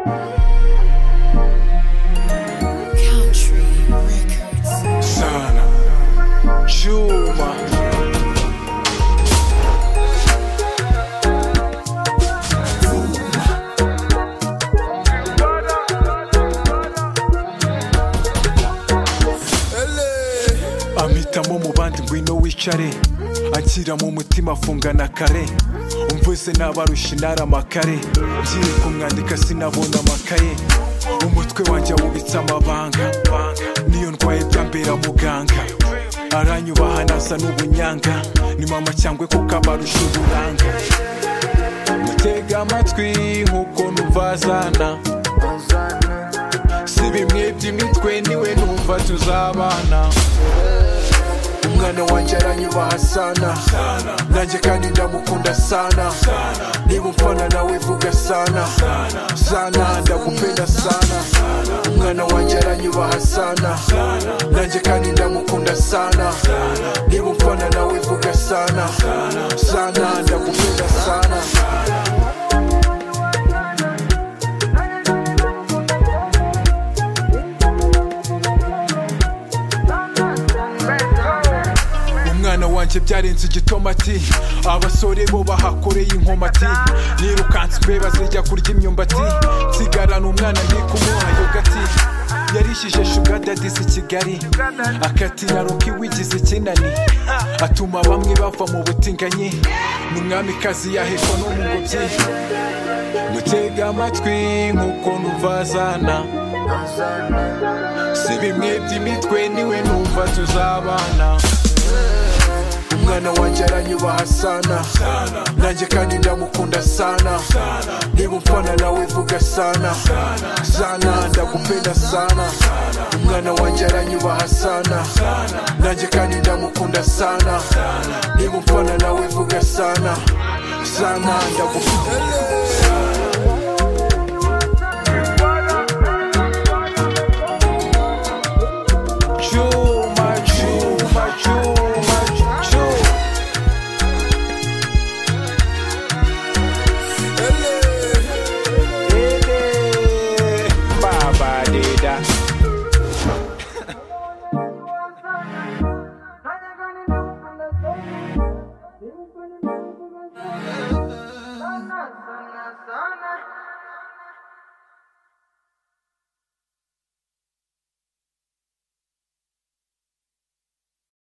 Country Records. Sana Chuma amitamo mu bandi ngwino wicare anshyira mu mutima afungana kare umvise n'abarusha intara amakare ngiye kumwandika sinabona amakaye umutwe wanjye wubitse amabanga niyo ndwaye byambera muganga aranyubaha nasa n'ubunyanga ni mama cyangwa kuko abarusha uburanga mutega amatwi nk'uko numvazana si bimwe by'imitwe niwe numva tuzabana umwana wanjye aranyubaha sana nanjye kandi ndamukunda sana niba umfana nawe vuga sana sana ndagupenda sana umwana wanjye aranyubaha sana nanjye kandi ndamukunda sana niba umfana nawe vuga sana sana ndagupenda sana umwana wanjye byarenze igitomati abasore bo bahakoreye inkomati nirukanse imbeba zijya kurya imyumbati nsigarana umwana ndi kumuha yogati yarishije shuga dadisi Kigali akatina roki wigize ikinani atuma bamwe bava mu butinganyi n'umwamikazi yahekwa no mu ngobyi mutega amatwi nk'uko numvazana si bimwe by'imitwe niwe numva tuzabana umwana wanjye aranyubaha sana nanjye kandi ndamukunda sana niba umfana nawe vuga sana sana ndagupenda sana umwana wanjye aranyubaha sana nanjye kandi ndamukunda sana niba umfana nawe vuga sana sana ndagupenda Sana, sana, sana.